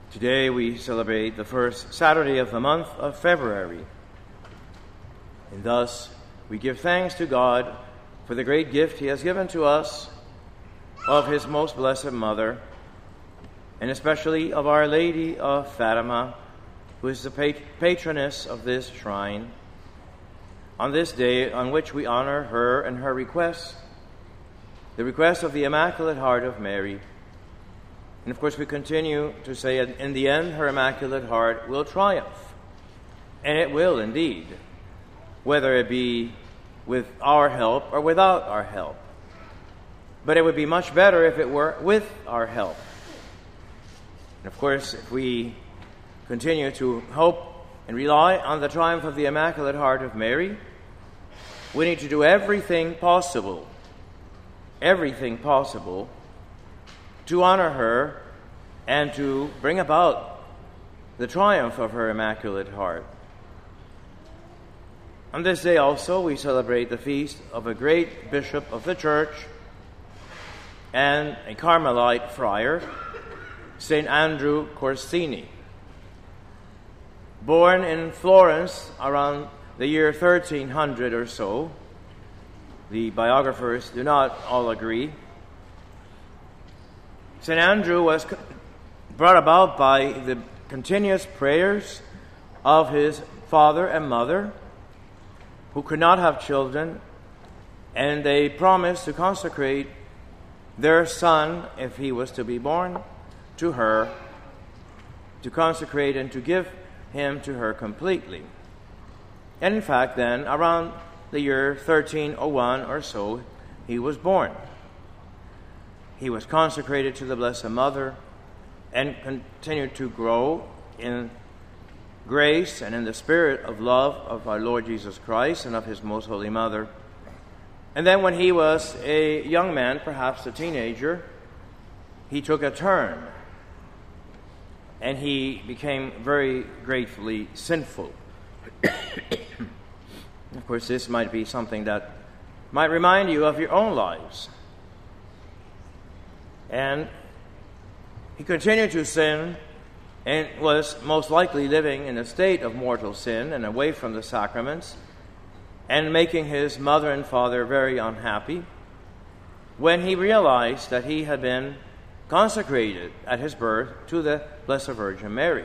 Today we celebrate the first Saturday of the month of February. And thus we give thanks to God for the great gift He has given to us of His most blessed Mother, and especially of Our Lady of Fatima, who is the patroness of this shrine. On this day on which we honor her and her requests, the request of the Immaculate Heart of Mary. And of course we continue to say, in the end, her Immaculate Heart will triumph. And it will indeed, whether it be with our help or without our help. But it would be much better if it were with our help. And of course, if we continue to hope and rely on the triumph of the Immaculate Heart of Mary, we need to do everything possible to honor her and to bring about the triumph of her Immaculate Heart. On this day also we celebrate the feast of a great bishop of the Church and a Carmelite friar, St. Andrew Corsini. Born in Florence around the year 1300 or so, the biographers do not all agree. St. Andrew was brought about by the continuous prayers of his father and mother, who could not have children, and they promised to consecrate their son, if he was to be born, to her, to consecrate and to give him to her completely. And in fact, then, around the year 1301 or so, he was born. He was consecrated to the Blessed Mother and continued to grow in grace and in the spirit of love of our Lord Jesus Christ and of His Most Holy Mother. And then when he was a young man, perhaps a teenager, he took a turn and he became very gratefully sinful. Of course, this might be something that might remind you of your own lives. And he continued to sin and was most likely living in a state of mortal sin and away from the sacraments and making his mother and father very unhappy when he realized that he had been consecrated at his birth to the Blessed Virgin Mary.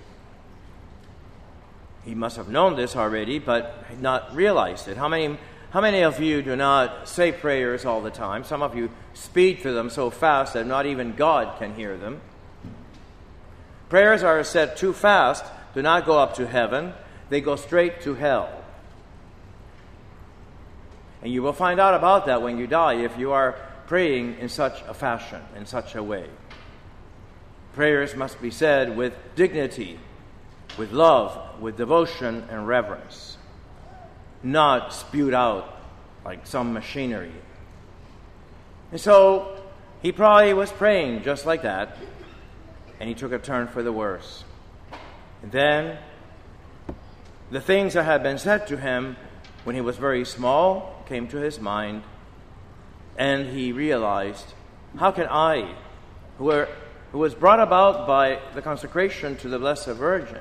He must have known this already, but had not realized it. How many of you do not say prayers all the time? Some of you speed through them so fast that not even God can hear them. Prayers are said too fast, do not go up to heaven. They go straight to hell. And you will find out about that when you die if you are praying in such a fashion, in such a way. Prayers must be said with dignity, with love, with devotion and reverence, not spewed out like some machinery. And so he probably was praying just like that, and he took a turn for the worse. And then the things that had been said to him when he was very small came to his mind, and he realized, how can I, who was brought about by the consecration to the Blessed Virgin,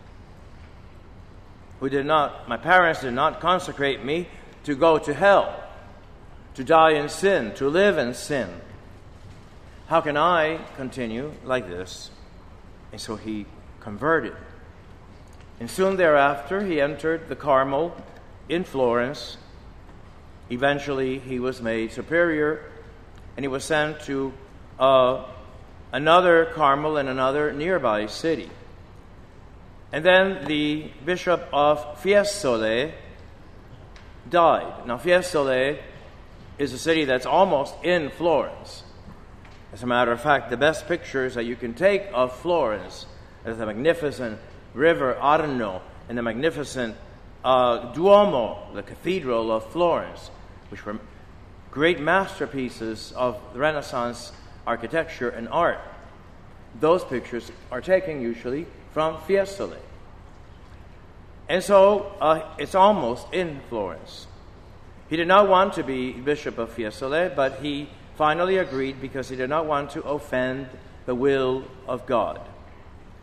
my parents did not consecrate me to go to hell, to die in sin, to live in sin. How can I continue like this? And so he converted. And soon thereafter, he entered the Carmel in Florence. Eventually, he was made superior, and he was sent to another Carmel in another nearby city. And then the Bishop of Fiesole died. Now, Fiesole is a city that's almost in Florence. As a matter of fact, the best pictures that you can take of Florence is the magnificent river Arno and the magnificent Duomo, the Cathedral of Florence, which were great masterpieces of Renaissance architecture and art. Those pictures are taken usually from Fiesole. And so it's almost in Florence. He did not want to be Bishop of Fiesole, but he finally agreed because he did not want to offend the will of God.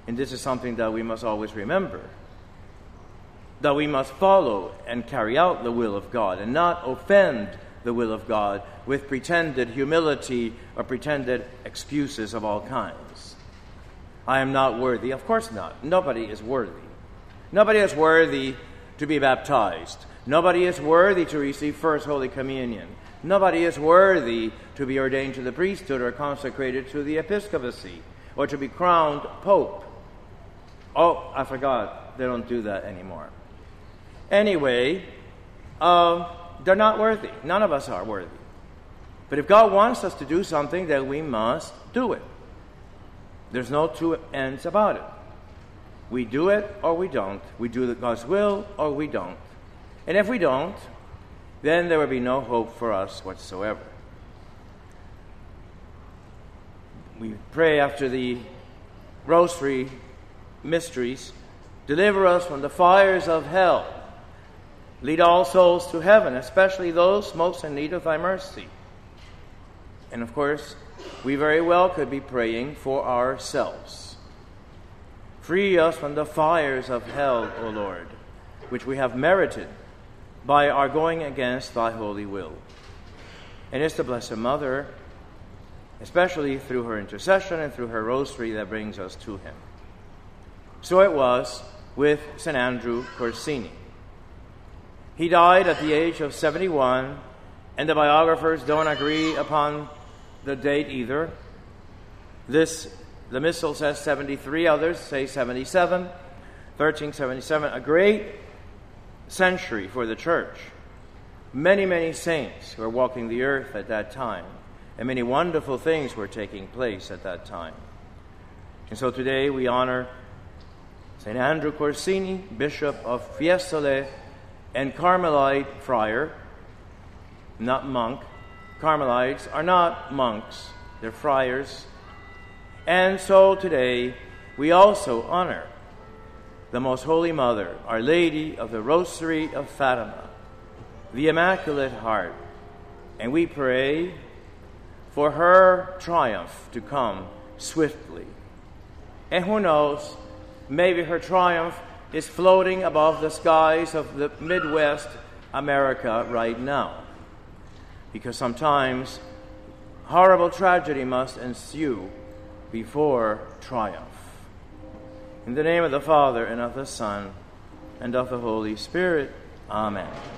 And this is something that we must always remember, that we must follow and carry out the will of God and not offend the will of God with pretended humility or pretended excuses of all kinds. I am not worthy. Of course not. Nobody is worthy. Nobody is worthy to be baptized. Nobody is worthy to receive First Holy Communion. Nobody is worthy to be ordained to the priesthood or consecrated to the episcopacy or to be crowned pope. Oh, I forgot. They don't do that anymore. Anyway, they're not worthy. None of us are worthy. But if God wants us to do something, then we must do it. There's no two ends about it. We do it or we don't. We do God's will or we don't. And if we don't, then there will be no hope for us whatsoever. We pray after the Rosary mysteries, deliver us from the fires of hell. Lead all souls to heaven, especially those most in need of thy mercy. And of course, we very well could be praying for ourselves. Free us from the fires of hell, O Lord, which we have merited by our going against thy holy will. And it's the Blessed Mother, especially through her intercession and through her rosary, that brings us to him. So it was with St. Andrew Corsini. He died at the age of 71, and the biographers don't agree upon the date either. The Missal says 73, others say 77, 1377, a great century for the Church. Many, many saints were walking the earth at that time, and many wonderful things were taking place at that time. And so today we honor St. Andrew Corsini, Bishop of Fiesole and Carmelite friar, not monk. Carmelites are not monks, they're friars. And so today we also honor the Most Holy Mother, Our Lady of the Rosary of Fatima, the Immaculate Heart. And we pray for her triumph to come swiftly. And who knows, maybe her triumph is floating above the skies of the Midwest America right now. Because sometimes horrible tragedy must ensue before triumph. In the name of the Father, and of the Son, and of the Holy Spirit. Amen.